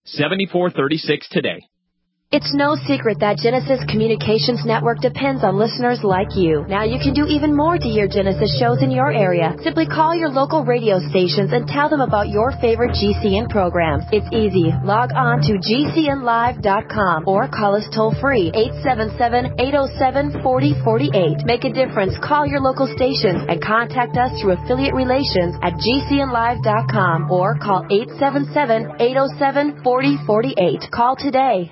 7436 today. It's no secret that Genesis Communications Network depends on listeners like you. Now you can do even more to hear Genesis shows in your area. Simply call your local radio stations and tell them about your favorite GCN programs. It's easy. Log on to GCNlive.com or call us toll free 877-807-4048. Make a difference. Call your local stations and contact us through affiliate relations at GCNlive.com or call 877-807-4048. Call today.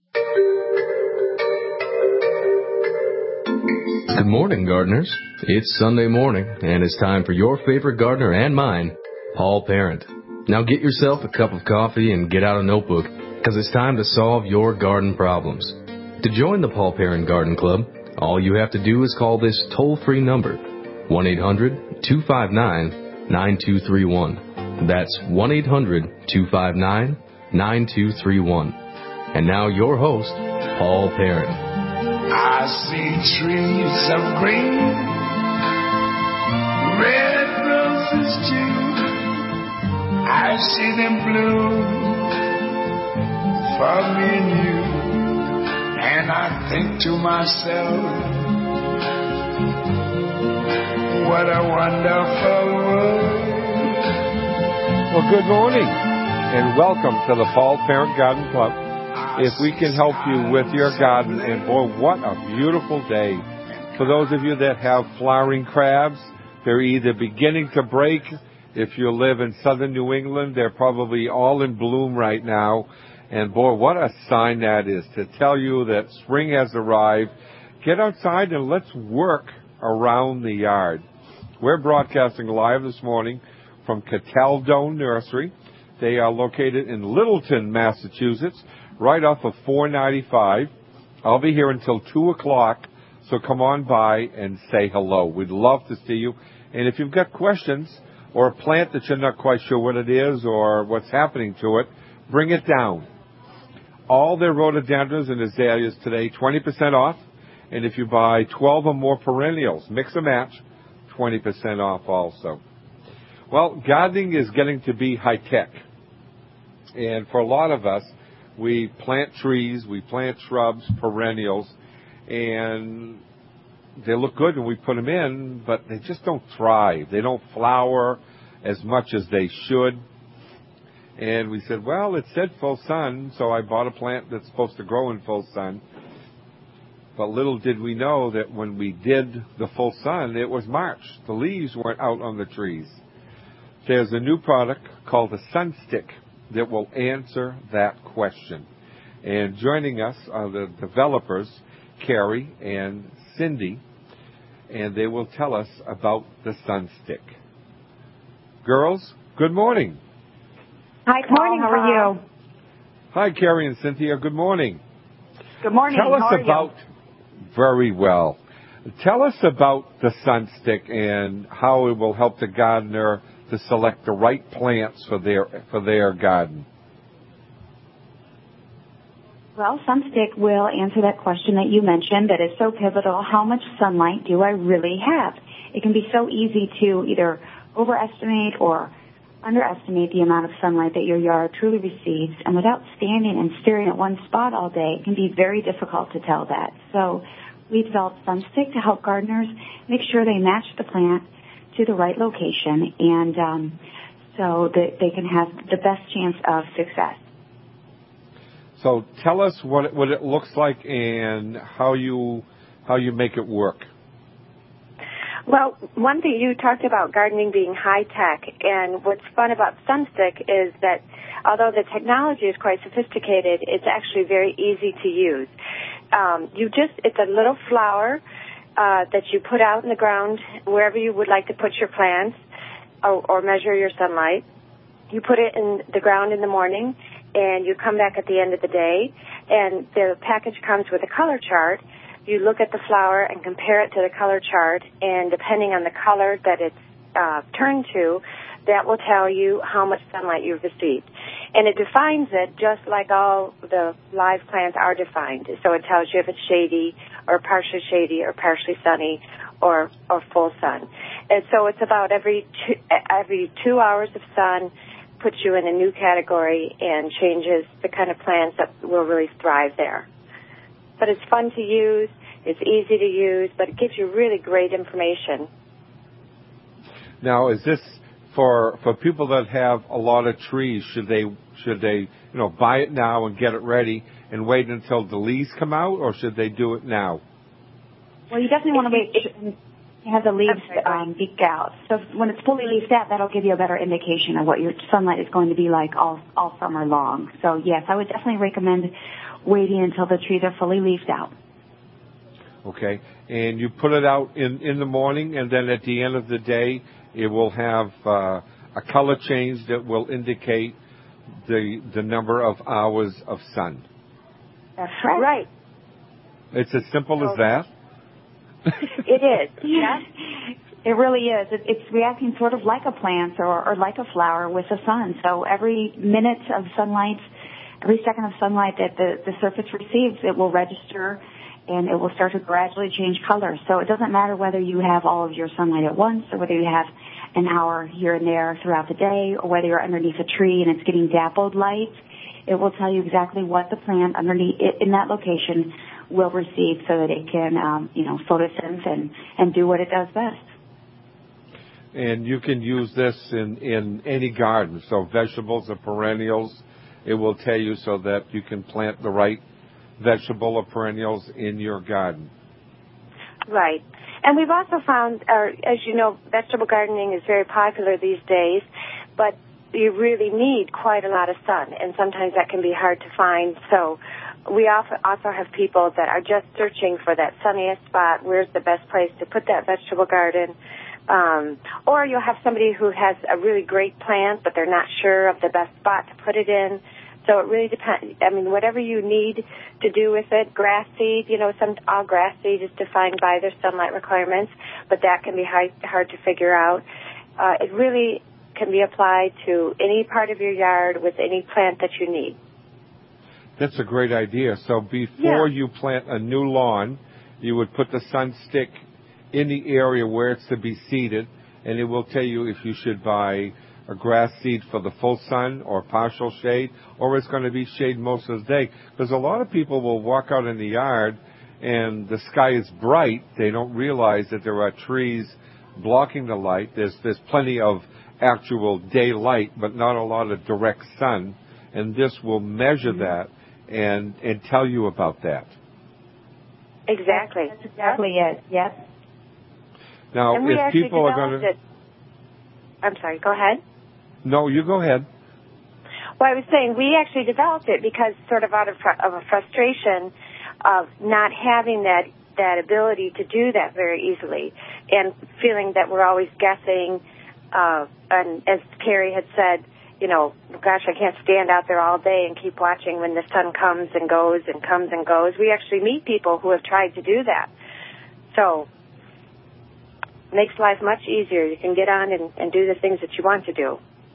Good morning, gardeners. It's Sunday morning, and it's time for your favorite gardener and mine, Paul Parent. Now get yourself a cup of coffee and get out a notebook, because it's time to solve your garden problems. To join the Paul Parent Garden Club, all you have to do is call this toll-free number, 1-800-259-9231. That's 1-800-259-9231. And now your host, Paul Parent. I see trees of green, red roses too. I see them bloom for me and you. And I think to myself, what a wonderful world. Well, good morning, and welcome to the Paul Parent Garden Club. If we can help you with your garden, and boy, what a beautiful day. For those of you that have flowering crabs, they're either beginning to break. If you live in southern New England, they're probably all in bloom right now. And boy, what a sign that is to tell you that spring has arrived. Get outside and let's work around the yard. We're broadcasting live this morning from Cataldo Nursery. They are located in Littleton, Massachusetts, right off of 495. I'll be here until 2 o'clock, so come on by and say hello. We'd love to see you. And if you've got questions or a plant that you're not quite sure what it is or what's happening to it, bring it down. All their rhododendrons and azaleas today, 20% off. And if you buy 12 or more perennials, mix and match, 20% off also. Well, gardening is getting to be high-tech. And for a lot of us, we plant trees, we plant shrubs, perennials, and they look good when we put them in, but they just don't thrive. They don't flower as much as they should. And we said, well, it said full sun, so I bought a plant that's supposed to grow in full sun. But little did we know that when we did the full sun, it was March. The leaves weren't out on the trees. There's a new product called the Sun Stick that will answer that question. And joining us are the developers, Carrie and Cindy, and they will tell us about the Sun Stick. Girls, good morning. Hi, Paul. How are you? Hi, Carrie and Cynthia. Good morning. Good morning. Tell us about, very well. Tell us about the Sun Stick and how it will help the gardener to select the right plants for their garden. Well, Sunstick will answer that question that you mentioned that is so pivotal. How much sunlight do I really have? It can be so easy to either overestimate or underestimate the amount of sunlight that your yard truly receives. And without standing and staring at one spot all day, it can be very difficult to tell that. So we developed Sunstick to help gardeners make sure they match the plant to the right location, and so that they can have the best chance of success. So tell us what it looks like and how you make it work. Well, one thing you talked about gardening being high tech, and what's fun about Sunstick is that although the technology is quite sophisticated, it's actually very easy to use. It's a little flower that you put out in the ground wherever you would like to put your plants or measure your sunlight. You put it in the ground in the morning, and you come back at the end of the day, and the package comes with a color chart. You look at the flower and compare it to the color chart, and depending on the color that it's turned to, that will tell you how much sunlight you've received. And it defines it just like all the live plants are defined. So it tells you if it's shady or partially sunny or full sun. And so it's about every 2 hours of sun puts you in a new category and changes the kind of plants that will really thrive there. But it's fun to use, it's easy to use, but it gives you really great information. Now, is this for people that have a lot of trees? Should they buy it now and get it ready and wait until the leaves come out, or should they do it now? Well, you definitely want to wait and have the leaves leak out. So when it's fully leafed out, that'll give you a better indication of what your sunlight is going to be like all summer long. So yes, I would definitely recommend waiting until the trees are fully leafed out. Okay, and you put it out in the morning, and then at the end of the day, it will have a color change that will indicate the number of hours of sun. That's right. It's as simple as that? It is, yes. It really is. It's reacting sort of like a plant or like a flower with the sun. So every minute of sunlight, every second of sunlight that the surface receives, it will register and it will start to gradually change color. So it doesn't matter whether you have all of your sunlight at once or whether you have an hour here and there throughout the day or whether you're underneath a tree and it's getting dappled light. It will tell you exactly what the plant underneath in that location will receive so that it can, photosynth and do what it does best. And you can use this in any garden, so vegetables or perennials. It will tell you so that you can plant the right vegetable or perennials in your garden. Right. And we've also found, as you know, vegetable gardening is very popular these days, but you really need quite a lot of sun, and sometimes that can be hard to find. So we also have people that are just searching for that sunniest spot. Where's the best place to put that vegetable garden? Or you'll have somebody who has a really great plant, but they're not sure of the best spot to put it in. So it really depends. I mean, whatever you need to do with it, grass seed, all grass seed is defined by their sunlight requirements, but that can be hard to figure out. It really can be applied to any part of your yard with any plant that you need. That's a great idea. So before you plant a new lawn, you would put the sun stick in the area where it's to be seeded, and it will tell you if you should buy a grass seed for the full sun or partial shade, or it's going to be shade most of the day. Because a lot of people will walk out in the yard and the sky is bright. They don't realize that there are trees blocking the light. There's plenty of actual daylight, but not a lot of direct sun. And this will measure that and tell you about that. Exactly. That's exactly it. Yes. Now, and we if people are going to... I'm sorry, go ahead. No, you go ahead. Well, I was saying we actually developed it because sort of out of a frustration of not having that ability to do that very easily and feeling that we're always guessing. And as Carrie had said, gosh, I can't stand out there all day and keep watching when the sun comes and goes and comes and goes. We actually meet people who have tried to do that. So it makes life much easier. You can get on and do the things that you want to do.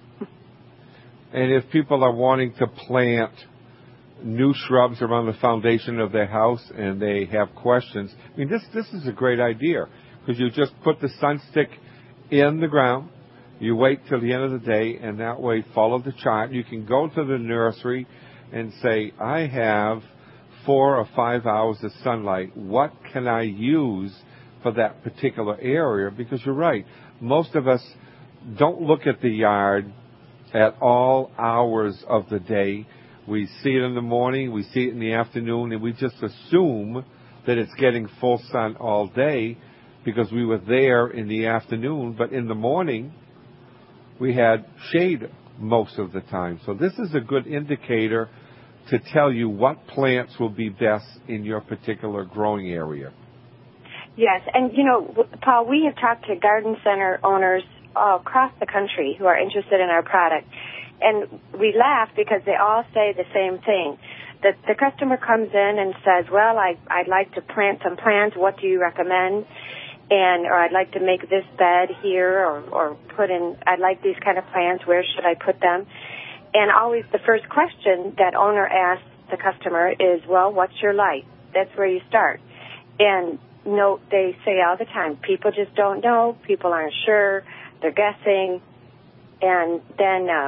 And if people are wanting to plant new shrubs around the foundation of their house and they have questions, I mean, this is a great idea because you just put the sun stick in the ground. You wait till the end of the day, and that way follow the chart. You can go to the nursery and say, I have 4 or 5 hours of sunlight. What can I use for that particular area? Because you're right. Most of us don't look at the yard at all hours of the day. We see it in the morning, we see it in the afternoon, and we just assume that it's getting full sun all day because we were there in the afternoon. But in the morning, we had shade most of the time. So this is a good indicator to tell you what plants will be best in your particular growing area. Yes, and Paul, we have talked to garden center owners all across the country who are interested in our product, and we laugh because they all say the same thing. That the customer comes in and says, well, I'd like to plant some plants. What do you recommend? Or I'd like to make this bed here or put in, I'd like these kind of plants. Where should I put them? And always the first question that owner asks the customer is, well, what's your light? That's where you start. And they say all the time, people just don't know. People aren't sure. They're guessing. And then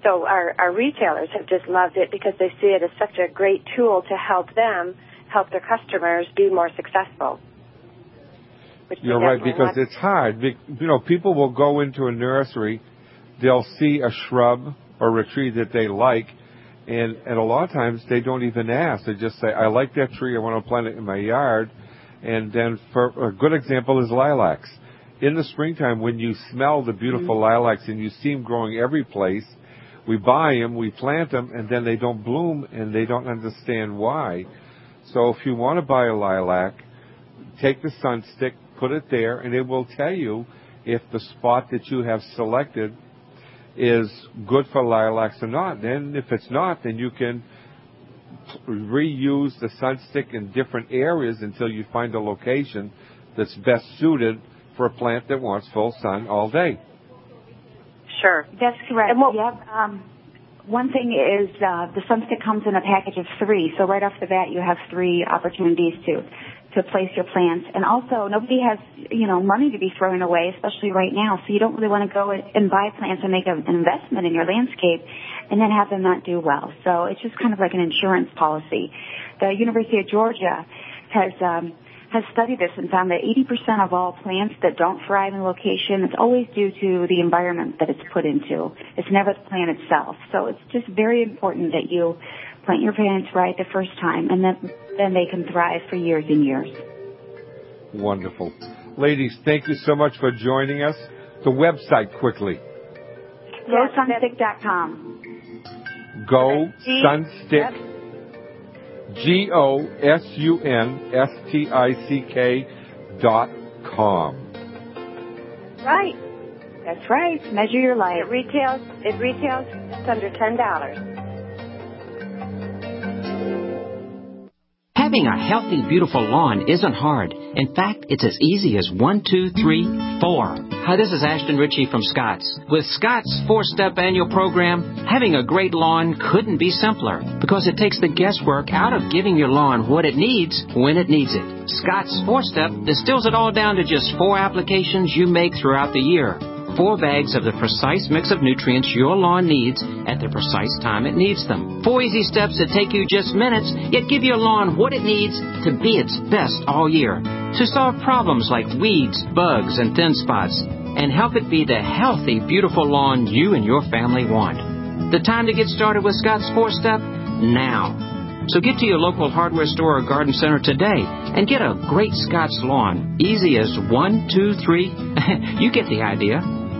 So our retailers have just loved it because they see it as such a great tool to help them help their customers be more successful. You're right, because it's hard. You know, people will go into a nursery, they'll see a shrub or a tree that they like, and a lot of times they don't even ask. They just say, I like that tree, I want to plant it in my yard. And then for a good example is lilacs. In the springtime, when you smell the beautiful lilacs and you see them growing every place, we buy them, we plant them, and then they don't bloom, and they don't understand why. So if you want to buy a lilac, take the sun stick, put it there, and it will tell you if the spot that you have selected is good for lilacs or not. Then if it's not, then you can reuse the sun stick in different areas until you find a location that's best suited for a plant that wants full sun all day. Sure. That's correct. One thing is the sun stick comes in a package of 3, so right off the bat you have 3 opportunities to place your plants. And also, nobody has, money to be throwing away, especially right now, so you don't really want to go and buy plants and make an investment in your landscape and then have them not do well. So it's just kind of like an insurance policy. The University of Georgia has studied this and found that 80% of all plants that don't thrive in location, it's always due to the environment that it's put into. It's never the plant itself. So it's just very important that you plant your plants right the first time, and then they can thrive for years and years. Wonderful. Ladies, thank you so much for joining us. The website quickly. GoSunstick.com. GoSunstick. GoSunstick.com. Right. That's right. Measure your life. It retails just under $10. Having a healthy, beautiful lawn isn't hard. In fact, it's as easy as 1, 2, 3, 4. Hi, this is Ashton Ritchie from Scott's. With Scott's 4-step annual program, having a great lawn couldn't be simpler because it takes the guesswork out of giving your lawn what it needs when it needs it. Scott's 4-step distills it all down to just 4 applications you make throughout the year. 4 bags of the precise mix of nutrients your lawn needs at the precise time it needs them. 4 easy steps that take you just minutes, yet give your lawn what it needs to be its best all year. To solve problems like weeds, bugs, and thin spots, and help it be the healthy, beautiful lawn you and your family want. The time to get started with Scott's 4-step? Now. So get to your local hardware store or garden center today and get a great Scott's lawn. Easy as 1, 2, 3. You get the idea.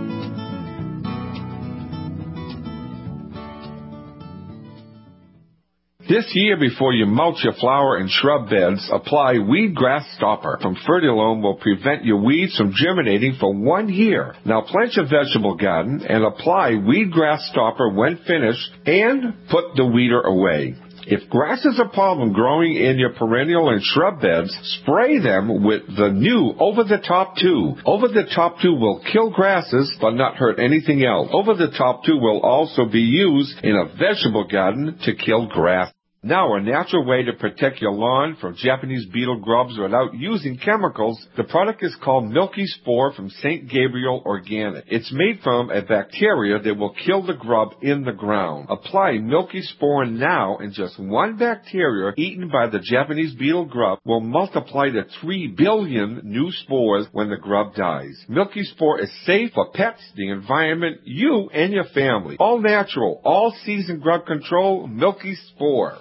This year, before you mulch your flower and shrub beds, apply Weed Grass Stopper from Fertilome will prevent your weeds from germinating for 1 year. Now plant your vegetable garden and apply Weed Grass Stopper when finished and put the weeder away. If grass is a problem growing in your perennial and shrub beds, spray them with the new Over the Top 2. Over the Top 2 will kill grasses but not hurt anything else. Over the Top 2 will also be used in a vegetable garden to kill grass. Now, a natural way to protect your lawn from Japanese beetle grubs without using chemicals, the product is called Milky Spore from St. Gabriel Organic. It's made from a bacteria that will kill the grub in the ground. Apply Milky Spore now, and just 1 bacteria eaten by the Japanese beetle grub will multiply to 3 billion new spores when the grub dies. Milky Spore is safe for pets, the environment, you, and your family. All natural, all season grub control, Milky Spore.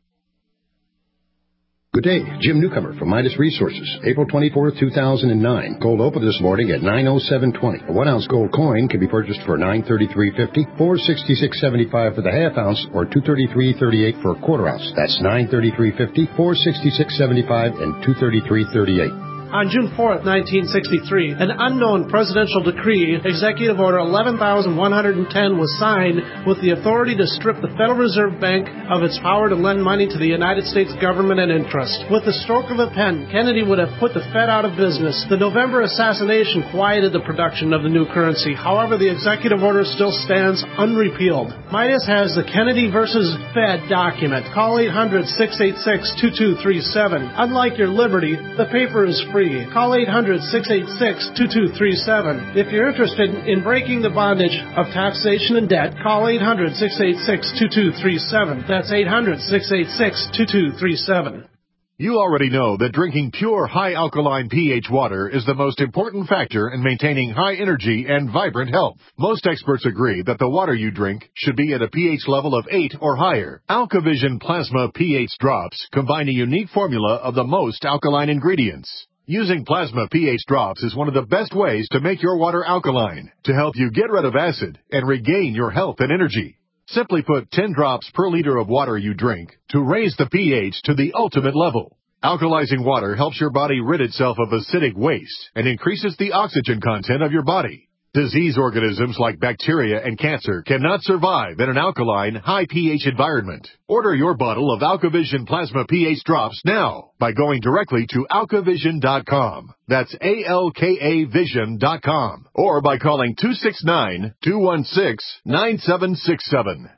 Good day, Jim Newcomer from Midas Resources, April 24, 2009. Gold opened this morning at $907.20. A 1-ounce gold coin can be purchased for $933.50, $466.75 for the half ounce, or $233.38 for a quarter ounce. That's $933.50, $466.75, and $233.38. On June 4, 1963, an unknown presidential decree, Executive Order 11,110, was signed with the authority to strip the Federal Reserve Bank of its power to lend money to the United States government and interest. With the stroke of a pen, Kennedy would have put the Fed out of business. The November assassination quieted the production of the new currency. However, the executive order still stands unrepealed. Midas has the Kennedy versus Fed document. Call 800-686-2237. Unlike your Liberty, the paper is free free. Call 800-686-2237. If you're interested in breaking the bondage of taxation and debt, call 800-686-2237. That's 800-686-2237. You already know that drinking pure, high-alkaline pH water is the most important factor in maintaining high energy and vibrant health. Most experts agree that the water you drink should be at a pH level of 8 or higher. AlkaVision Plasma pH drops combine a unique formula of the most alkaline ingredients. Using Plasma pH drops is one of the best ways to make your water alkaline, to help you get rid of acid and regain your health and energy. Simply put 10 drops per liter of water you drink to raise the pH to the ultimate level. Alkalizing water helps your body rid itself of acidic waste and increases the oxygen content of your body. Disease organisms like bacteria and cancer cannot survive in an alkaline, high pH environment. Order your bottle of AlkaVision Plasma pH drops now by going directly to AlkaVision.com. That's ALKAVision.com. Or by calling 269-216-9767.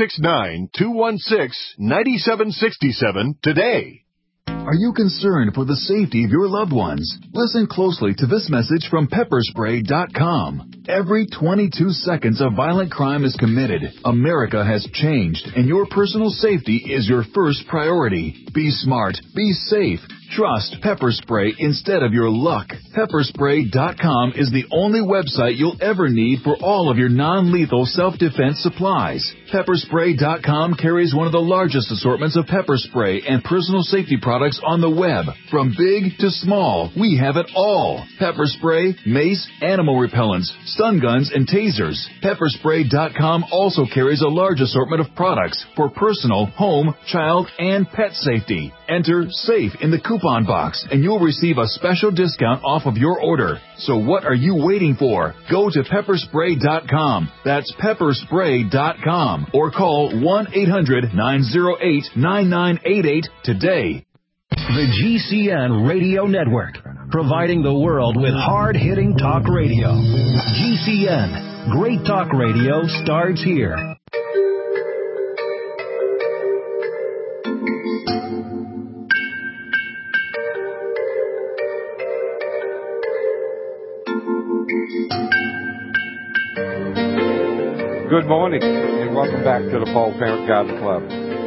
269-216-9767 today. Are you concerned for the safety of your loved ones? Listen closely to this message from Pepperspray.com. Every 22 seconds a violent crime is committed. America has changed, and your personal safety is your first priority. Be smart. Be safe. Trust Pepper Spray instead of your luck. Pepperspray.com is the only website you'll ever need for all of your non-lethal self-defense supplies. Pepperspray.com carries one of the largest assortments of pepper spray and personal safety products on the web. From big to small, we have it all. Pepper spray, mace, animal repellents, stun guns, and tasers. Pepperspray.com also carries a large assortment of products for personal, home, child, and pet safety. Enter SAFE in the coupon box, and you'll receive a special discount off of your order. So what are you waiting for? Go to Pepperspray.com. That's Pepperspray.com. Or call 1-800-908-9988 today. The GCN Radio Network, providing the world with hard-hitting talk radio. GCN, great talk radio starts here. Good morning, and welcome back to the Paul Parent Garden Club.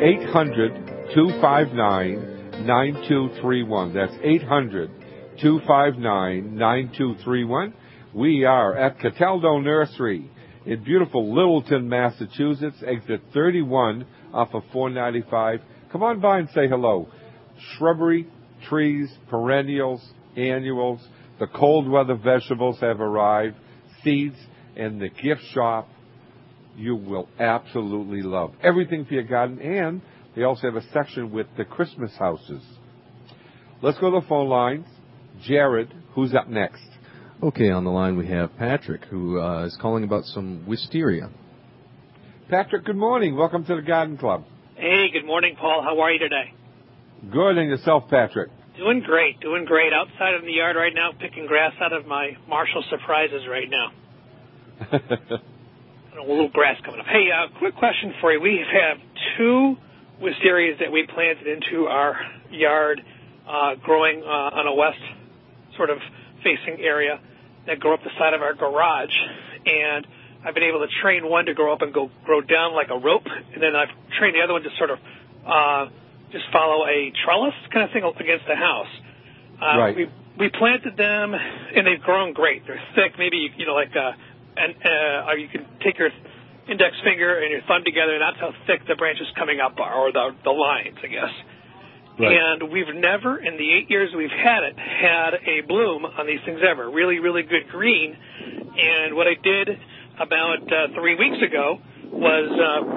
800-259-9231. That's 800-259-9231. We are at Cataldo Nursery in beautiful Littleton, Massachusetts, exit 31 off of 495. Come on by and say hello. Shrubbery, trees, perennials, annuals. The cold weather vegetables have arrived. Seeds and the gift shop. You will absolutely love everything for your garden, and they also have a section with the Christmas houses. Let's go to the phone lines. Jared, who's up next? Okay, on the line we have Patrick, who is calling about some wisteria. Patrick, good morning. Welcome to the Garden Club. Hey, good morning, Paul. How are you today? Good, and yourself, Patrick? Doing great. Outside in the yard right now, picking grass out of my Marshall Surprises right now. A little grass coming up. Hey, quick question for you. We have two wisterias that we planted into our yard, growing on a west sort of facing area that grow up the side of our garage. And I've been able to train one to grow up and grow down like a rope, and then I've trained the other one to sort of just follow a trellis kind of thing against the house. Right. We planted them, and they've grown great. They're thick, maybe you can take your index finger and your thumb together, and that's how thick the branches coming up are, or the lines, I guess. Right. And we've never, in the 8 years we've had it, had a bloom on these things ever. Really, really good green. And what I did about 3 weeks ago was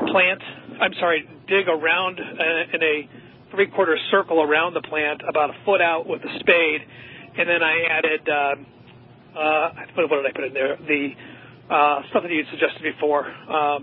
dig around in a three-quarter circle around the plant, about a foot out with a spade, and then I added, what did I put in there? The stuff that you suggested before. I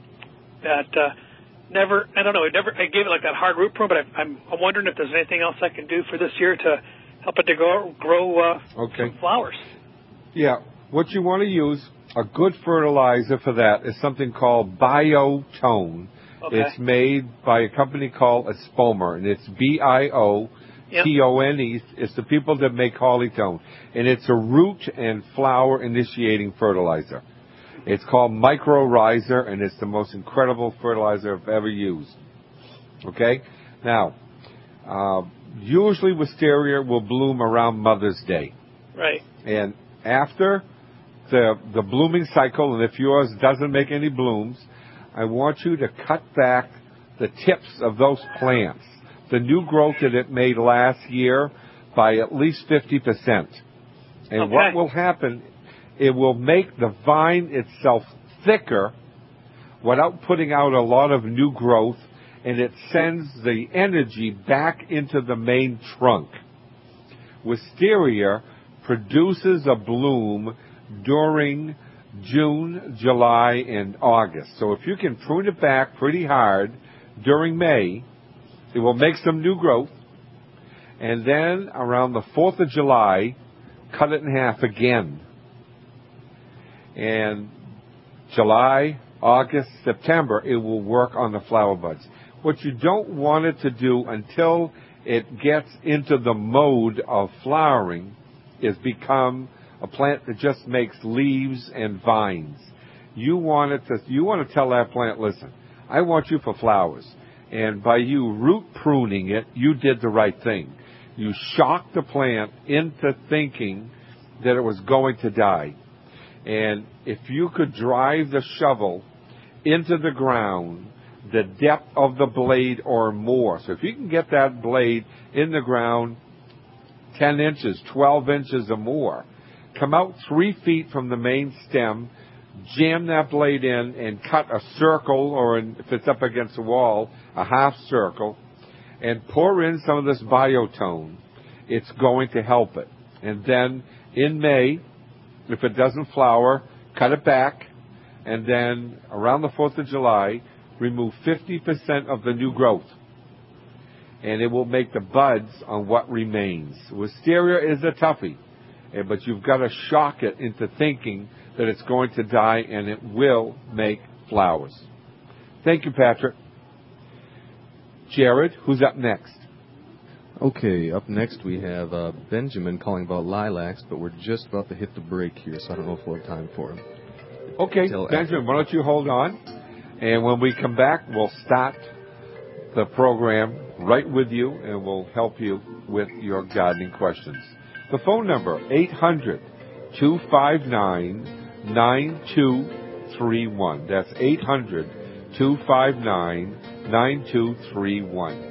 gave it like that hard root prune, but I'm wondering if there's anything else I can do for this year to help it to grow some flowers. Yeah, what you want to use, a good fertilizer for that is something called Biotone. Okay. It's made by a company called Espoma, and it's BIOTONE. T-O-N-E. It's the people that make Hollytone. And it's a root and flower initiating fertilizer. It's called Mycorrhiza, and it's the most incredible fertilizer I've ever used. Okay? Now, usually wisteria will bloom around Mother's Day. Right. And after the blooming cycle, and if yours doesn't make any blooms, I want you to cut back the tips of those plants, the new growth that it made last year, by at least 50%. And what will happen, it will make the vine itself thicker without putting out a lot of new growth, and it sends the energy back into the main trunk. Wisteria produces a bloom during June, July, and August. So if you can prune it back pretty hard during May, it will make some new growth. And then around the 4th of July, cut it in half again. And July, August, September, it will work on the flower buds. What you don't want it to do until it gets into the mode of flowering is become a plant that just makes leaves and vines. You want to tell that plant, listen, I want you for flowers. And by you root pruning it, you did the right thing. You shocked the plant into thinking that it was going to die. And if you could drive the shovel into the ground, the depth of the blade or more. So if you can get that blade in the ground 10 inches, 12 inches or more, come out 3 feet from the main stem, jam that blade in and cut a circle, or if it's up against the wall, a half circle, and pour in some of this biotone. It's going to help it. And then in May, if it doesn't flower, cut it back, and then around the 4th of July, remove 50% of the new growth. And it will make the buds on what remains. Wisteria is a toughie, but you've got to shock it into thinking that it's going to die, and it will make flowers. Thank you, Patrick. Jared, who's up next? Okay, up next we have Benjamin calling about lilacs, but we're just about to hit the break here, so I don't know if we'll have time for him. Okay, Benjamin, why don't you hold on? And when we come back, we'll start the program right with you, and we'll help you with your gardening questions. The phone number, 800-259-9231. That's 800-259-9231.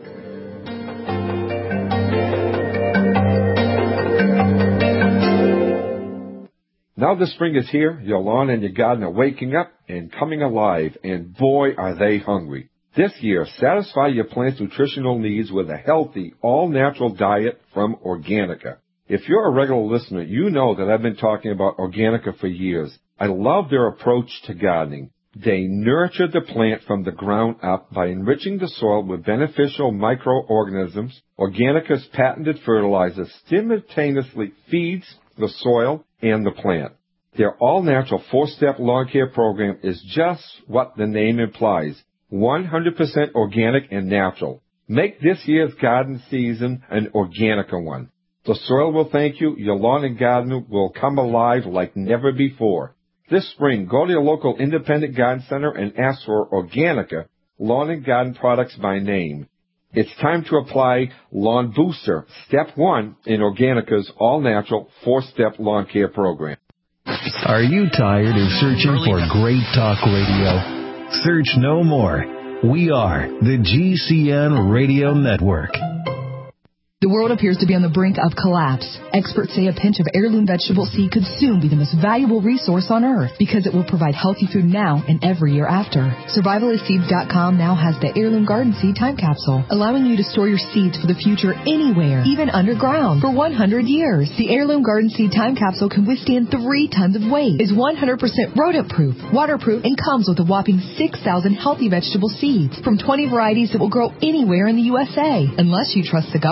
Now the spring is here, your lawn and your garden are waking up and coming alive, and boy, are they hungry. This year, satisfy your plant's nutritional needs with a healthy, all-natural diet from Organica. If you're a regular listener, you know that I've been talking about Organica for years. I love their approach to gardening. They nurture the plant from the ground up by enriching the soil with beneficial microorganisms. Organica's patented fertilizer simultaneously feeds the soil and the plant. Their all-natural 4-step lawn care program is just what the name implies, 100% organic and natural. Make this year's garden season an Organica one. The soil will thank you, your lawn and garden will come alive like never before. This spring, go to your local independent garden center and ask for Organica lawn and garden products by name. It's time to apply Lawn Booster, Step 1 in Organica's all-natural 4-step lawn care program. Are you tired of searching for great talk radio? Search no more. We are the GCN Radio Network. The world appears to be on the brink of collapse. Experts say a pinch of heirloom vegetable seed could soon be the most valuable resource on earth because it will provide healthy food now and every year after. Survivalistseeds.com now has the Heirloom Garden Seed Time Capsule, allowing you to store your seeds for the future anywhere, even underground, for 100 years. The Heirloom Garden Seed Time Capsule can withstand 3 tons of weight, is 100% rodent-proof, waterproof, and comes with a whopping 6,000 healthy vegetable seeds from 20 varieties that will grow anywhere in the USA. Unless you trust the government, the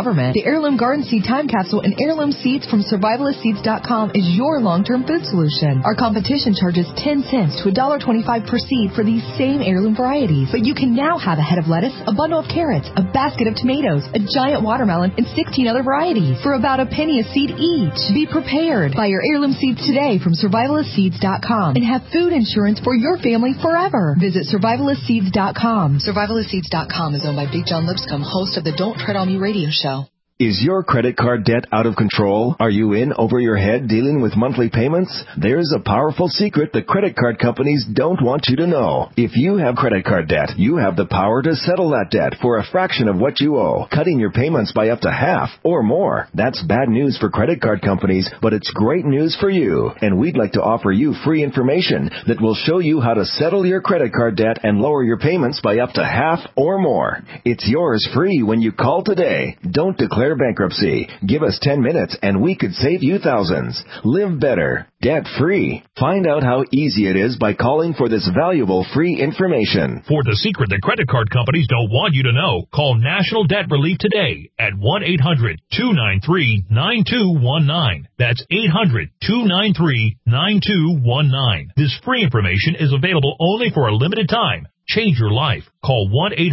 The Heirloom Garden Seed Time Capsule and Heirloom Seeds from SurvivalistSeeds.com is your long-term food solution. Our competition charges 10 cents to $1.25 per seed for these same heirloom varieties. But you can now have a head of lettuce, a bundle of carrots, a basket of tomatoes, a giant watermelon, and 16 other varieties for about a penny a seed each. Be prepared. Buy your heirloom seeds today from SurvivalistSeeds.com and have food insurance for your family forever. Visit SurvivalistSeeds.com. SurvivalistSeeds.com is owned by Big John Lipscomb, host of the Don't Tread on Me radio show. Is your credit card debt out of control? Are you in over your head dealing with monthly payments? There's a powerful secret the credit card companies don't want you to know. If you have credit card debt, you have the power to settle that debt for a fraction of what you owe, cutting your payments by up to half or more. That's bad news for credit card companies, but it's great news for you. And we'd like to offer you free information that will show you how to settle your credit card debt and lower your payments by up to half or more. It's yours free when you call today. Don't declare bankruptcy. Give us 10 minutes and we could save you thousands. Live better, debt-free. Find out how easy it is by calling for this valuable free information. For the secret that credit card companies don't want you to know, call National Debt Relief today at 1-800-293-9219. That's 800-293-9219. This free information is available only for a limited time. Change your life. Call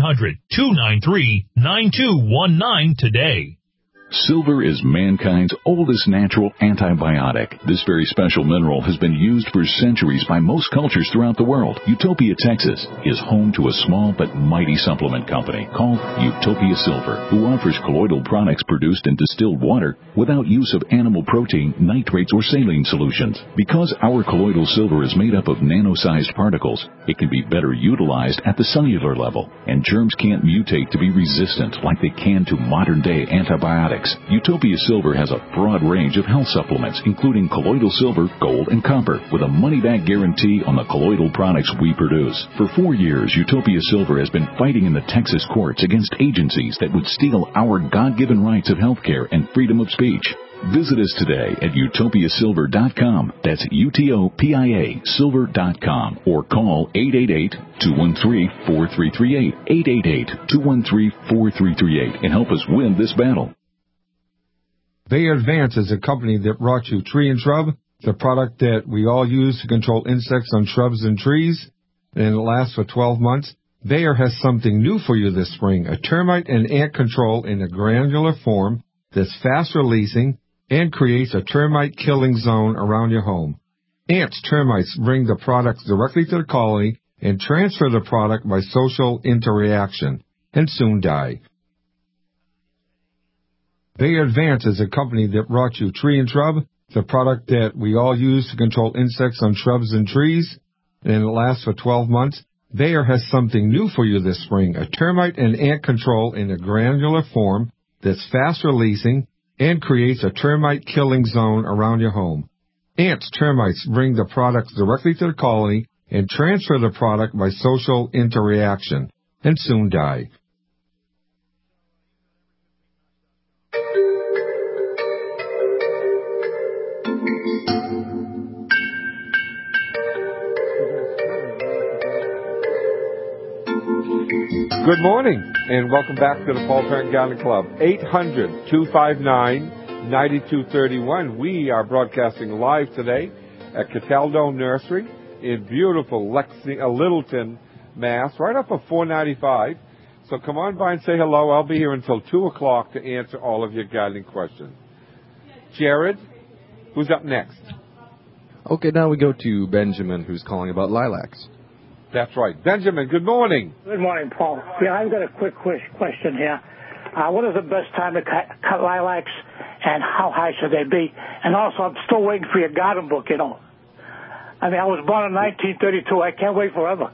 1-800-293-9219 today. Silver is mankind's oldest natural antibiotic. This very special mineral has been used for centuries by most cultures throughout the world. Utopia, Texas is home to a small but mighty supplement company called Utopia Silver, who offers colloidal products produced in distilled water without use of animal protein, nitrates, or saline solutions. Because our colloidal silver is made up of nano-sized particles, it can be better utilized at the cellular level, and germs can't mutate to be resistant like they can to modern-day antibiotics. Utopia Silver has a broad range of health supplements, including colloidal silver, gold, and copper, with a money-back guarantee on the colloidal products we produce. For 4 years, Utopia Silver has been fighting in the Texas courts against agencies that would steal our God-given rights of health care and freedom of speech. Visit us today at utopiasilver.com. That's UTOPIA silver.com, or call 888-213-4338, 888-213-4338, and help us win this battle. Bayer Advance is a company that brought you Tree and Shrub, the product that we all use to control insects on shrubs and trees, and it lasts for 12 months. Bayer has something new for you this spring, a termite and ant control in a granular form that's fast-releasing and creates a termite killing zone around your home. Ants, termites bring the product directly to the colony and transfer the product by social interaction and soon die. Bayer Advance is a company that brought you Tree and Shrub, the product that we all use to control insects on shrubs and trees, and it lasts for 12 months. Bayer has something new for you this spring, a termite and ant control in a granular form that's fast-releasing and creates a termite killing zone around your home. Ants, termites bring the product directly to the colony and transfer the product by social interaction and soon die. Good morning, and welcome back to the Paul Parent Garden Club. 800-259-9231. We are broadcasting live today at Cataldo Nursery in beautiful Littleton, Mass, right up of 495. So come on by and say hello. I'll be here until 2 o'clock to answer all of your gardening questions. Jared, who's up next? Okay, now we go to Benjamin, who's calling about lilacs. That's right. Benjamin, good morning. Good morning, Paul. Yeah, I've got a quick question here. What is the best time to cut lilacs, and how high should they be? And also, I'm still waiting for your garden book, you know. I mean, I was born in 1932. I can't wait forever.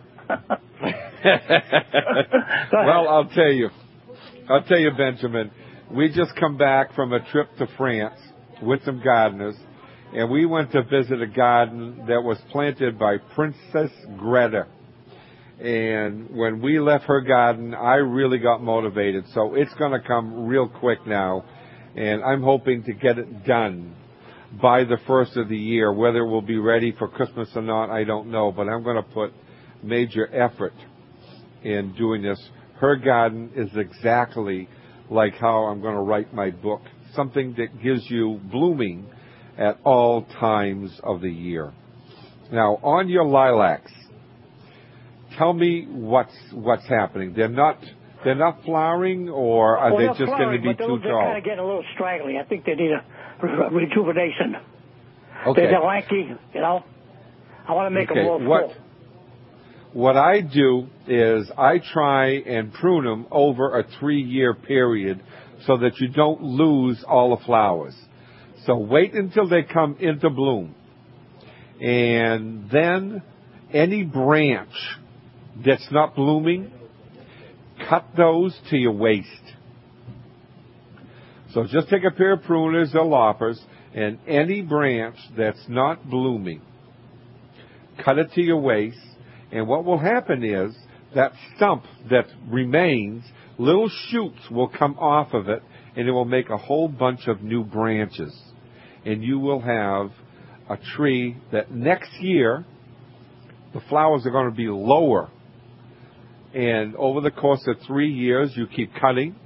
Well, I'll tell you, Benjamin, we just come back from a trip to France with some gardeners, and we went to visit a garden that was planted by Princess Greta. And when we left her garden, I really got motivated. So it's going to come real quick now. And I'm hoping to get it done by the first of the year. Whether it will be ready for Christmas or not, I don't know. But I'm going to put major effort in doing this. Her garden is exactly like how I'm going to write my book, something that gives you blooming at all times of the year. Now, on your lilacs, tell me what's happening. They're not flowering, or are they just going to be too they're tall? Kind of getting a little straggly. I think they need a rejuvenation. Okay. They're lanky, you know. I want to make them more full. What I do is I try and prune them over a 3-year period so that you don't lose all the flowers. So wait until they come into bloom. And then any branch that's not blooming, cut those to your waist. So just take a pair of pruners or loppers, and any branch that's not blooming, cut it to your waist. And what will happen is that stump that remains, little shoots will come off of it, and it will make a whole bunch of new branches. And you will have a tree that next year, the flowers are going to be lower. And over the course of 3 years, you keep cutting.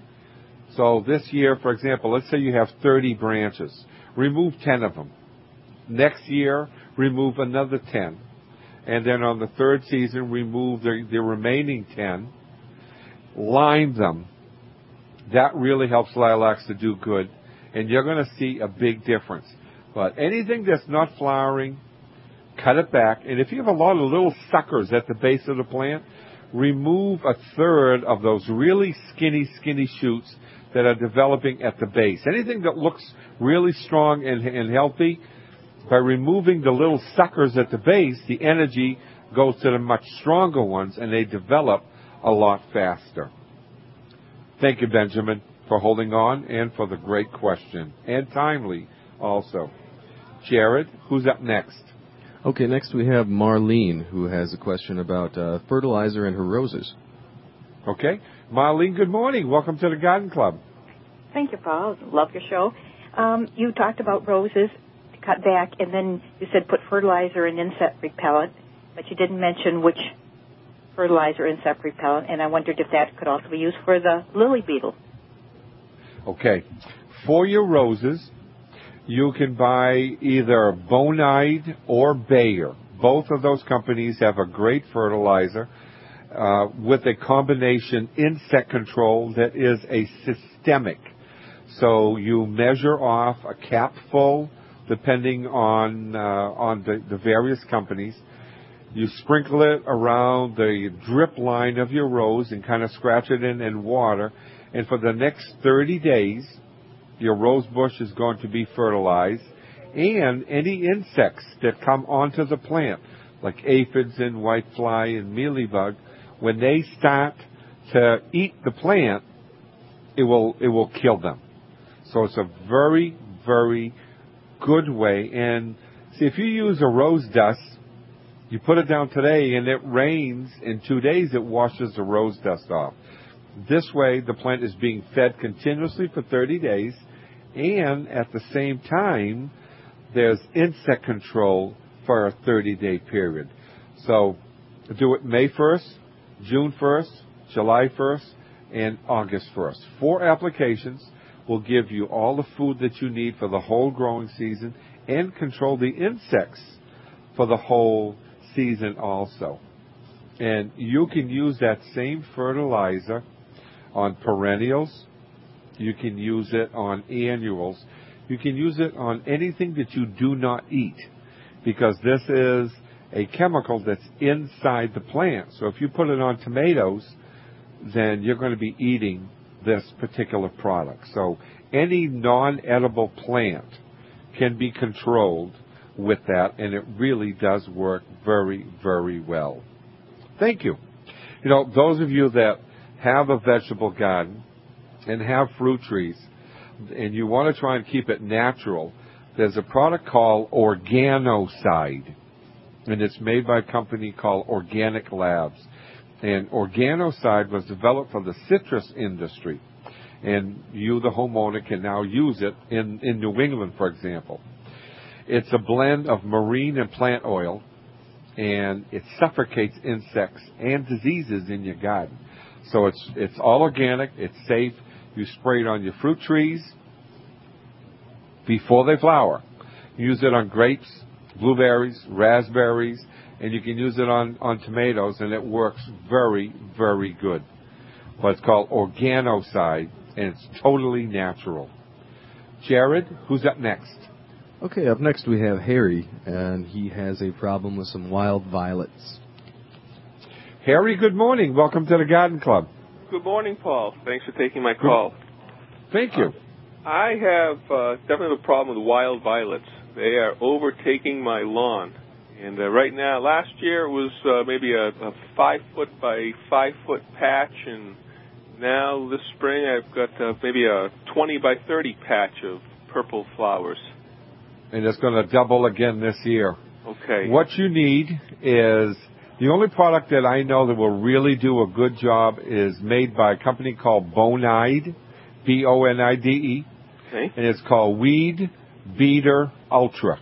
So this year, for example, let's say you have 30 branches. Remove 10 of them. Next year, remove another 10. And then on the third season, remove the remaining 10. Line them. That really helps lilacs to do good. And you're going to see a big difference. But anything that's not flowering, cut it back. And if you have a lot of little suckers at the base of the plant, remove a third of those really skinny shoots that are developing at the base. Anything that looks really strong and healthy, by removing the little suckers at the base, the energy goes to the much stronger ones, and they develop a lot faster. Thank you, Benjamin, for holding on and for the great question, and timely also. Jared, who's up next? Okay, next we have Marlene, who has a question about fertilizer in her roses. Okay. Marlene, good morning. Welcome to the Garden Club. Thank you, Paul. Love your show. You talked about roses, cut back, and then you said put fertilizer and insect repellent, but you didn't mention which fertilizer, insect repellent, and I wondered if that could also be used for the lily beetle. Okay. For your roses, you can buy either Bonide or Bayer. Both of those companies have a great fertilizer with a combination insect control that is a systemic. So you measure off a cap full, depending on the various companies. You sprinkle it around the drip line of your rose and kind of scratch it in water. And for the next 30 days, your rose bush is going to be fertilized. And any insects that come onto the plant, like aphids and whitefly and mealybug, when they start to eat the plant, it will kill them. So it's a very, very good way. And see, if you use a rose dust, you put it down today and it rains, in 2 days it washes the rose dust off. This way the plant is being fed continuously for 30 days, and at the same time there's insect control for a 30-day period. So do it May 1st, June 1st, July 1st, and August 1st. 4 applications will give you all the food that you need for the whole growing season and control the insects for the whole season also. And you can use that same fertilizer on perennials. You can use it on annuals. You can use it on anything that you do not eat, because this is a chemical that's inside the plant. So if you put it on tomatoes, then you're going to be eating this particular product. So any non-edible plant can be controlled with that, and it really does work very, very well. Thank you. You know, those of you that have a vegetable garden and have fruit trees, and you want to try and keep it natural, there's a product called Organocide, and it's made by a company called Organic Labs. And Organocide was developed for the citrus industry, and you, the homeowner, can now use it in New England, for example. It's a blend of marine and plant oil, and it suffocates insects and diseases in your garden. So it's all organic, it's safe. You spray it on your fruit trees before they flower. You use it on grapes, blueberries, raspberries, and you can use it on tomatoes, and it works very, very good. But it's called Organocide, and it's totally natural. Jared, who's up next? Okay, up next we have Harry, and he has a problem with some wild violets. Harry, good morning. Welcome to the Garden Club. Good morning, Paul. Thanks for taking my call. Thank you. I have definitely a problem with wild violets. They are overtaking my lawn. And right now, last year it was maybe a 5-foot by 5-foot patch, and now this spring I've got maybe a 20 by 30 patch of purple flowers. And it's going to double again this year. Okay. What you need is, the only product that I know that will really do a good job is made by a company called Bonide, Bonide, okay. And it's called Weed Beater Ultra.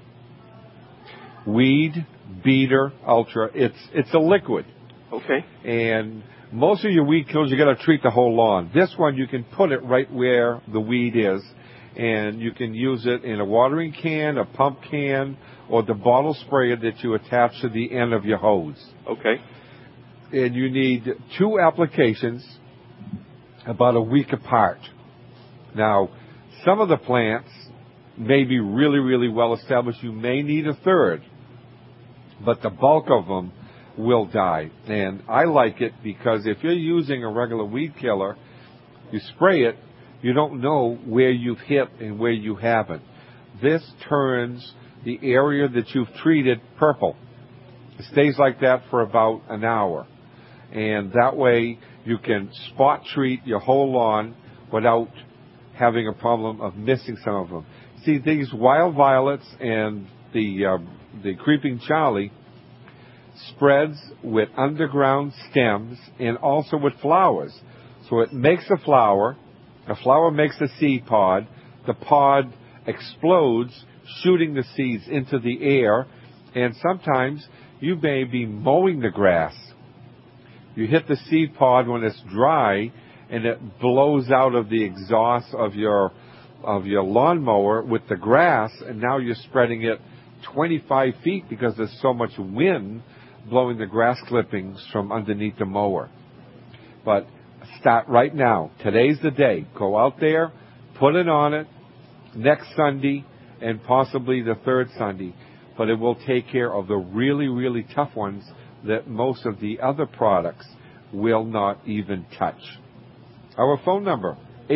Weed Beater Ultra. It's a liquid. Okay. And most of your weed killers, you got to treat the whole lawn. This one, you can put it right where the weed is, and you can use it in a watering can, a pump can, or the bottle sprayer that you attach to the end of your hose. Okay. And you need 2 applications about a week apart. Now, some of the plants may be really, really well established. You may need a third, but the bulk of them will die. And I like it because if you're using a regular weed killer, you spray it, you don't know where you've hit and where you haven't. This turns the area that you've treated purple. It stays like that for about an hour. And that way you can spot treat your whole lawn without having a problem of missing some of them. See, these wild violets and the creeping Charlie spreads with underground stems and also with flowers. So it makes a flower makes a seed pod, the pod explodes, shooting the seeds into the air, and sometimes you may be mowing the grass. You hit the seed pod when it's dry, and it blows out of the exhaust of your lawnmower with the grass, and now you're spreading it 25 feet because there's so much wind blowing the grass clippings from underneath the mower. But start right now. Today's the day. Go out there, put it on it next Sunday and possibly the third Sunday. But it will take care of the really, really tough ones that most of the other products will not even touch. Our phone number,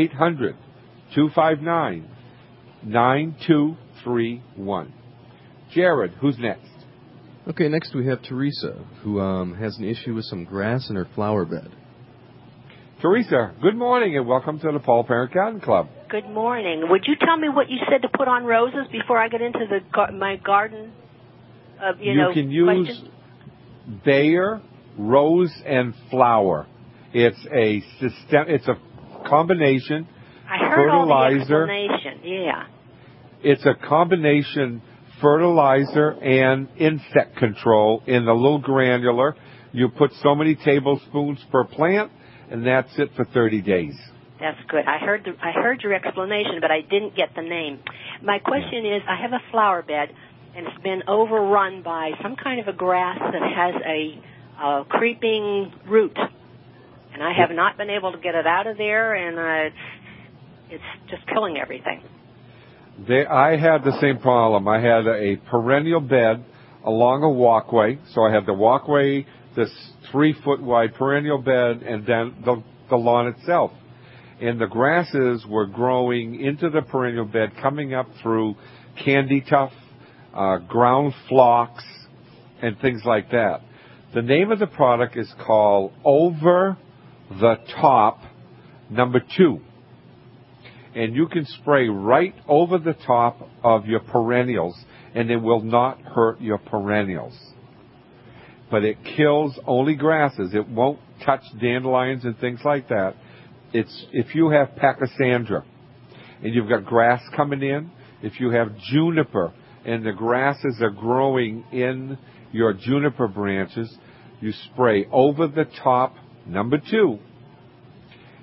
800-259-9231. Jared, who's next? Okay, next we have Teresa, who has an issue with some grass in her flower bed. Teresa, good morning and welcome to the Paul Parent Garden Club. Good morning. Would you tell me what you said to put on roses before I get into my garden? You can use Bayer Rose and Flower. It's a combination I heard fertilizer. All the explanation. Yeah. It's a combination fertilizer and insect control in the little granular. You put so many tablespoons per plant, and that's it for 30 days. That's good. I heard your explanation, but I didn't get the name. My question is, I have a flower bed, and it's been overrun by some kind of a grass that has a creeping root, and I have not been able to get it out of there, and it's just killing everything. I had the same problem. I had a perennial bed along a walkway, so I had the walkway, this 3-foot wide perennial bed, and then the lawn itself. And the grasses were growing into the perennial bed, coming up through candy tuft, ground phlox, and things like that. The name of the product is called Over the Top number 2. And you can spray right over the top of your perennials, and it will not hurt your perennials. But it kills only grasses. It won't touch dandelions and things like that. If you have Pachysandra and you've got grass coming in, if you have juniper and the grasses are growing in your juniper branches, you spray over the top number 2.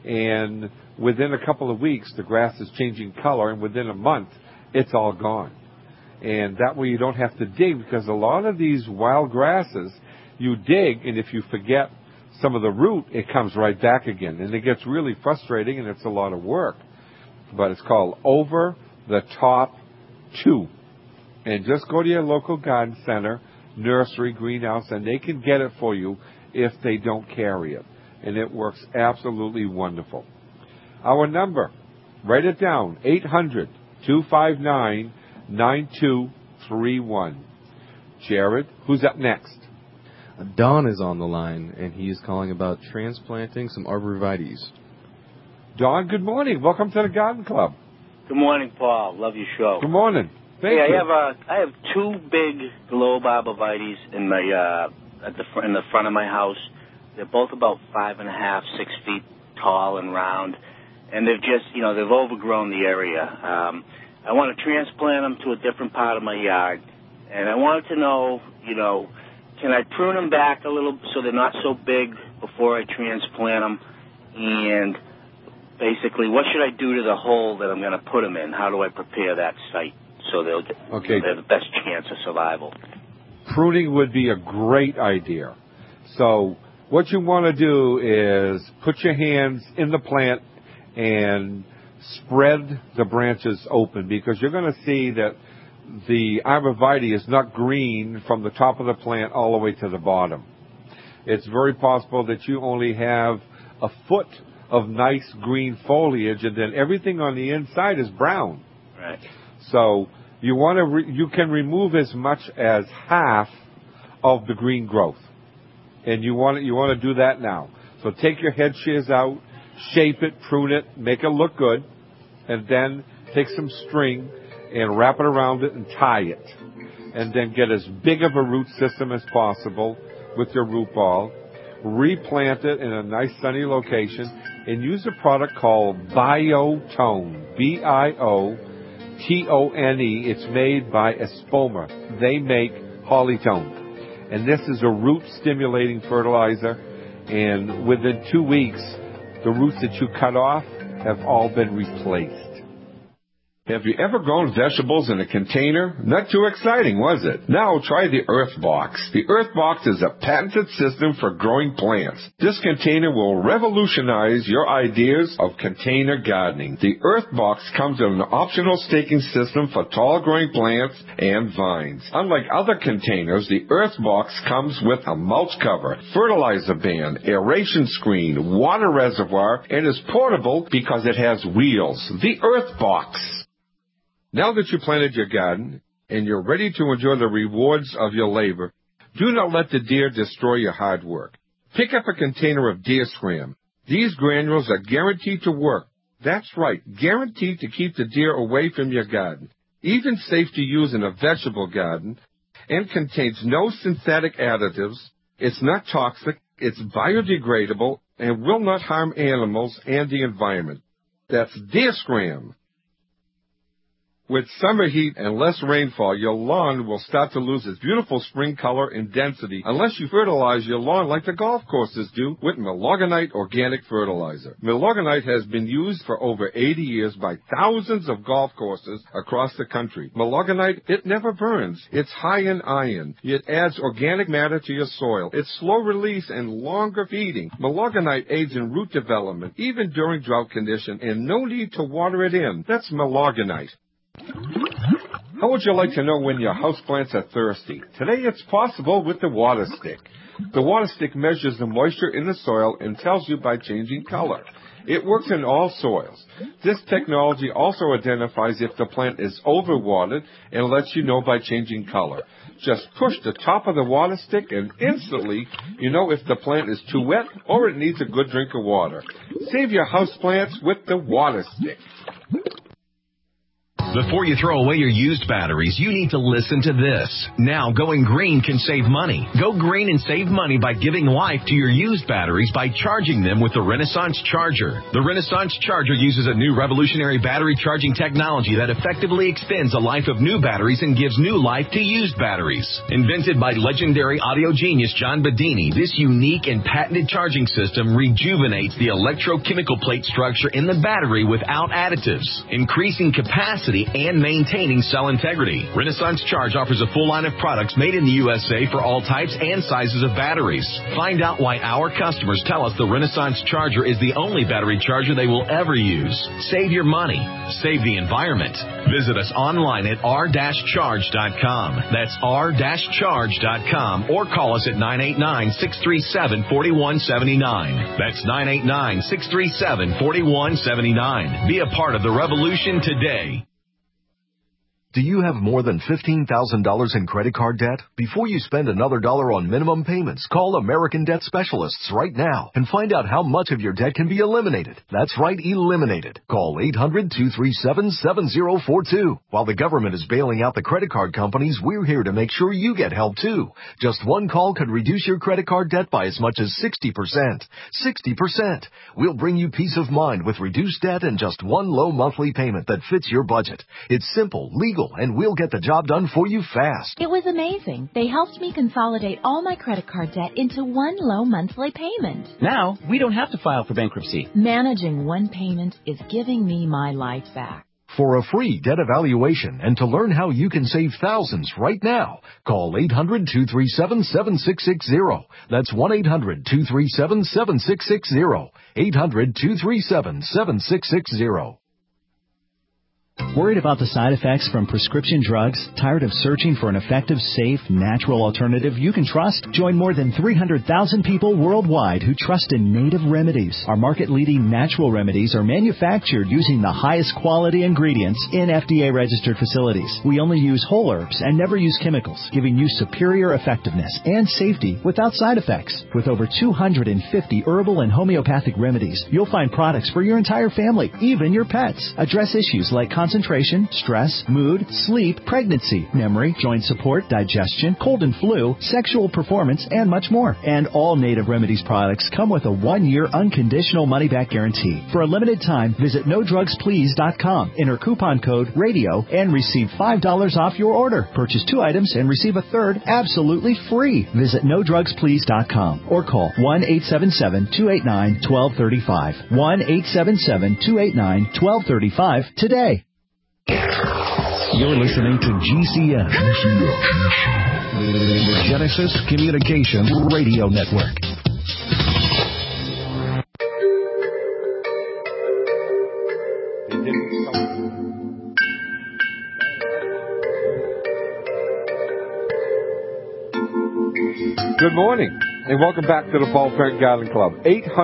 And within a couple of weeks, the grass is changing color, and within a month, it's all gone. And that way you don't have to dig, because a lot of these wild grasses, you dig, and if you forget some of the root, it comes right back again. And it gets really frustrating, and it's a lot of work. But it's called Over the Top 2. And just go to your local garden center, nursery, greenhouse, and they can get it for you if they don't carry it. And it works absolutely wonderful. Our number, write it down, 800-259-9231. Jared, who's up next? Don is on the line, and he is calling about transplanting some arborvitaes. Don, good morning. Welcome to the Garden Club. Good morning, Paul. Love your show. Good morning. Thank you. I have two big globe arborvitaes in my in the front of my house. They're both about 5.5, 6 feet tall and round, and they've just they've overgrown the area. I want to transplant them to a different part of my yard, and I wanted to know, can I prune them back a little so they're not so big before I transplant them? And basically, what should I do to the hole that I'm going to put them in? How do I prepare that site so they'll have the best chance of survival? Pruning would be a great idea. So what you want to do is put your hands in the plant and spread the branches open, because you're going to see that the arborvitae is not green from the top of the plant all the way to the bottom. It's very possible that you only have a foot of nice green foliage, and then everything on the inside is brown. Right. So you want to you can remove as much as half of the green growth, and you want to do that now. So take your head shears out, shape it, prune it, make it look good, and then take some string and wrap it around it and tie it, and then get as big of a root system as possible with your root ball. Replant it in a nice sunny location, and use a product called Biotone, Biotone. It's made by Espoma. They make Hollytone. And this is a root-stimulating fertilizer, and within 2 weeks, the roots that you cut off have all been replaced. Have you ever grown vegetables in a container? Not too exciting, was it? Now try the Earthbox. The Earthbox is a patented system for growing plants. This container will revolutionize your ideas of container gardening. The Earthbox comes with an optional staking system for tall growing plants and vines. Unlike other containers, the Earthbox comes with a mulch cover, fertilizer band, aeration screen, water reservoir, and is portable because it has wheels. The Earthbox. Now that you planted your garden and you're ready to enjoy the rewards of your labor, do not let the deer destroy your hard work. Pick up a container of Deer Scram. These granules are guaranteed to work. That's right, guaranteed to keep the deer away from your garden. Even safe to use in a vegetable garden, and contains no synthetic additives. It's not toxic, it's biodegradable, and will not harm animals and the environment. That's Deer Scram. With summer heat and less rainfall, your lawn will start to lose its beautiful spring color and density unless you fertilize your lawn like the golf courses do with Milorganite organic fertilizer. Milorganite has been used for over 80 years by thousands of golf courses across the country. Milorganite, it never burns. It's high in iron. It adds organic matter to your soil. It's slow release and longer feeding. Milorganite aids in root development, even during drought condition, and no need to water it in. That's Milorganite. How would you like to know when your houseplants are thirsty? Today it's possible with the Water Stick. The Water Stick measures the moisture in the soil and tells you by changing color. It works in all soils. This technology also identifies if the plant is overwatered and lets you know by changing color. Just push the top of the Water Stick and instantly you know if the plant is too wet or it needs a good drink of water. Save your houseplants with the Water Stick. Before you throw away your used batteries, you need to listen to this. Now, going green can save money. Go green and save money by giving life to your used batteries by charging them with the Renaissance Charger. The Renaissance Charger uses a new revolutionary battery charging technology that effectively extends the life of new batteries and gives new life to used batteries. Invented by legendary audio genius John Bedini, this unique and patented charging system rejuvenates the electrochemical plate structure in the battery without additives, increasing capacity and maintaining cell integrity. Renaissance Charge offers a full line of products made in the USA for all types and sizes of batteries. Find out why our customers tell us the Renaissance Charger is the only battery charger they will ever use. Save your money. Save the environment. Visit us online at r-charge.com. That's r-charge.com, or call us at 989-637-4179. That's 989-637-4179. Be a part of the revolution today. Do you have more than $15,000 in credit card debt? Before you spend another dollar on minimum payments, call American Debt Specialists right now and find out how much of your debt can be eliminated. That's right, eliminated. Call 800-237-7042. While the government is bailing out the credit card companies, we're here to make sure you get help too. Just one call could reduce your credit card debt by as much as 60%. 60%. We'll bring you peace of mind with reduced debt and just one low monthly payment that fits your budget. It's simple, legal, and we'll get the job done for you fast. It was amazing. They helped me consolidate all my credit card debt into one low monthly payment. Now, we don't have to file for bankruptcy. Managing one payment is giving me my life back. For a free debt evaluation and to learn how you can save thousands right now, call 800-237-7660. That's 1-800-237-7660. 800-237-7660. Worried about the side effects from prescription drugs? Tired of searching for an effective, safe, natural alternative you can trust? Join more than 300,000 people worldwide who trust in Native Remedies. Our market-leading natural remedies are manufactured using the highest quality ingredients in FDA-registered facilities. We only use whole herbs and never use chemicals, giving you superior effectiveness and safety without side effects. With over 250 herbal and homeopathic remedies, you'll find products for your entire family, even your pets. Address issues like concentration, stress, mood, sleep, pregnancy, memory, joint support, digestion, cold and flu, sexual performance, and much more. And all Native Remedies products come with a 1-year unconditional money-back guarantee. For a limited time, visit NoDrugsPlease.com, enter coupon code RADIO, and receive $5 off your order. Purchase 2 items and receive a third absolutely free. Visit NoDrugsPlease.com or call 1-877-289-1235. 1-877-289-1235 today. You're listening to GCN, the Genesis Communications Radio Network. Good morning, and welcome back to the Paul Parent Garden Club.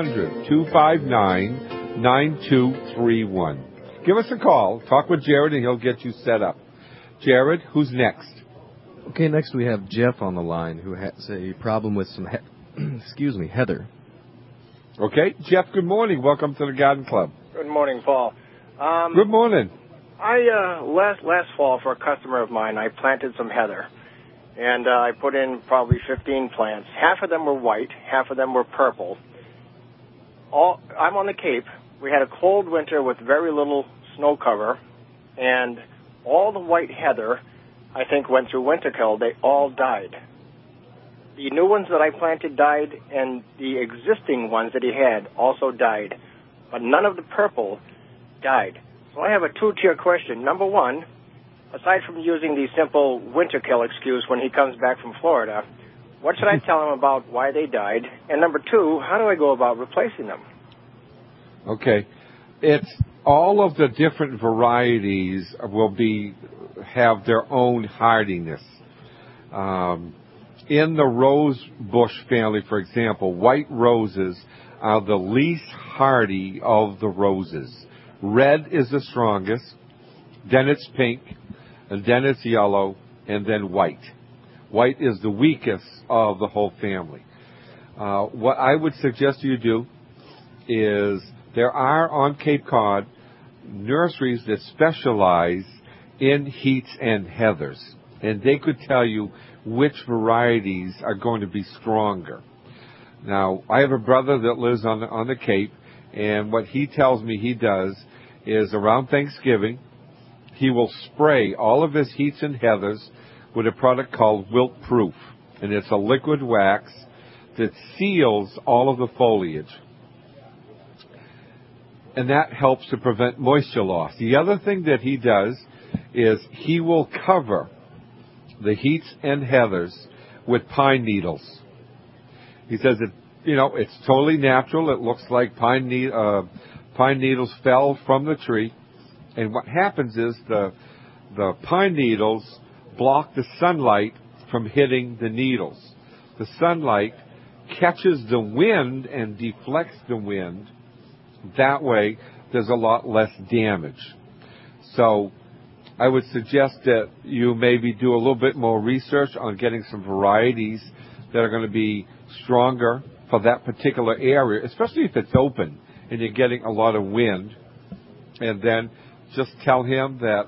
800-259-9231. Give us a call. Talk with Jared, and he'll get you set up. Jared, who's next? Okay, next we have Jeff on the line, who has a problem with some, heather. Okay, Jeff, good morning. Welcome to the Garden Club. Good morning, Paul. Good morning. Last fall, for a customer of mine, I planted some heather. And I put in probably 15 plants. Half of them were white, half of them were purple. I'm on the Cape. We had a cold winter with very little snow cover, and all the white heather, I think, went through winter kill. They all died. The new ones that I planted died, and the existing ones that he had also died. But none of the purple died. So I have a 2-tier question. Number one, aside from using the simple winter kill excuse when he comes back from Florida, what should I tell him about why they died? And number two, how do I go about replacing them? Okay. It's all of the different varieties will have their own hardiness. In the rose bush family, for example, white roses are the least hardy of the roses. Red is the strongest, then it's pink, and then it's yellow, and then white. White is the weakest of the whole family. What I would suggest you do is there are on Cape Cod nurseries that specialize in Heaths and Heathers, and they could tell you which varieties are going to be stronger. Now, I have a brother that lives on the Cape, and what he tells me he does is around Thanksgiving, he will spray all of his Heaths and Heathers with a product called Wilt Proof, and it's a liquid wax that seals all of the foliage. And that helps to prevent moisture loss. The other thing that he does is he will cover the Heaths and Heathers with pine needles. He says that, it's totally natural. It looks like pine needles fell from the tree. And what happens is the pine needles block the sunlight from hitting the needles. The sunlight catches the wind and deflects the wind. That way, there's a lot less damage. So I would suggest that you maybe do a little bit more research on getting some varieties that are going to be stronger for that particular area, especially if it's open and you're getting a lot of wind. And then just tell him that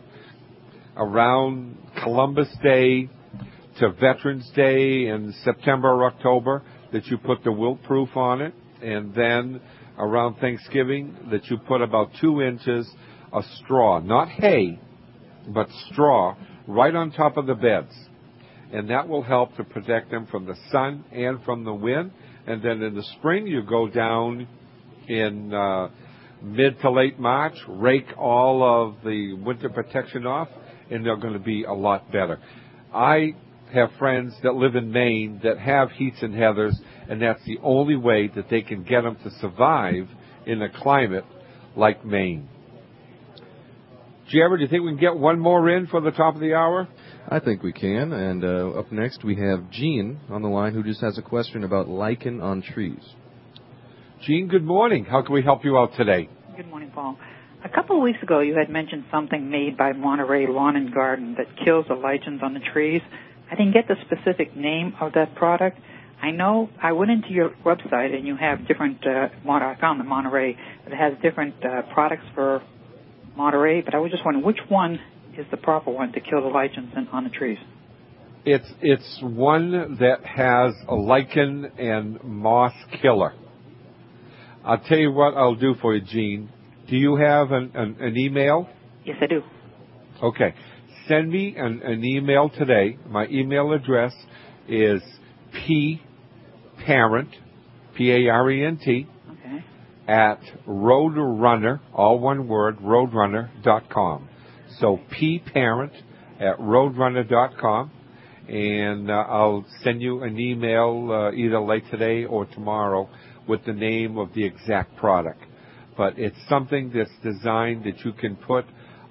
around Columbus Day to Veterans Day in September or October that you put the wilt proof on it, and then around Thanksgiving that you put about 2 inches of straw, not hay, but straw, right on top of the beds. And that will help to protect them from the sun and from the wind. And then in the spring, you go down in mid to late March, rake all of the winter protection off, and they're going to be a lot better. I have friends that live in Maine that have Heaths and Heathers, and that's the only way that they can get them to survive in a climate like Maine. Jared, do you think we can get one more in for the top of the hour? I think we can. And up next we have Gene on the line who just has a question about lichen on trees. Gene, good morning. How can we help you out today? Good morning, Paul. A couple of weeks ago you had mentioned something made by Monterey Lawn and Garden that kills the lichens on the trees. I didn't get the specific name of that product. I know I went into your website and you have different, I found the Monterey that has different products for Monterey, but I was just wondering which one is the proper one to kill the lichens on the trees. It's one that has a lichen and moss killer. I'll tell you what I'll do for you, Gene. Do you have an email? Yes, I do. Okay. Send me an email today. My email address is pparent, P-A-R-E-N-T, okay, at Roadrunner, all one word, roadrunner.com. So pparent at roadrunner.com, and I'll send you an email either late today or tomorrow with the name of the exact product. But it's something that's designed that you can put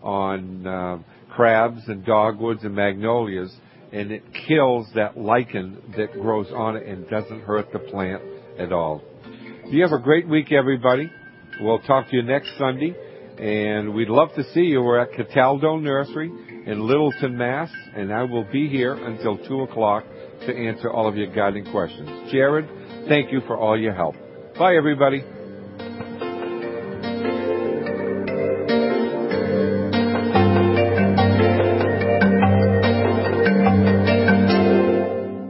on crabs and dogwoods and magnolias, and it kills that lichen that grows on it and doesn't hurt the plant at all. You have a great week, everybody. We'll talk to you next Sunday, and we'd love to see you. We're at Cataldo Nursery in Littleton, Mass., and I will be here until 2 o'clock to answer all of your guiding questions. Jared, thank you for all your help. Bye, everybody.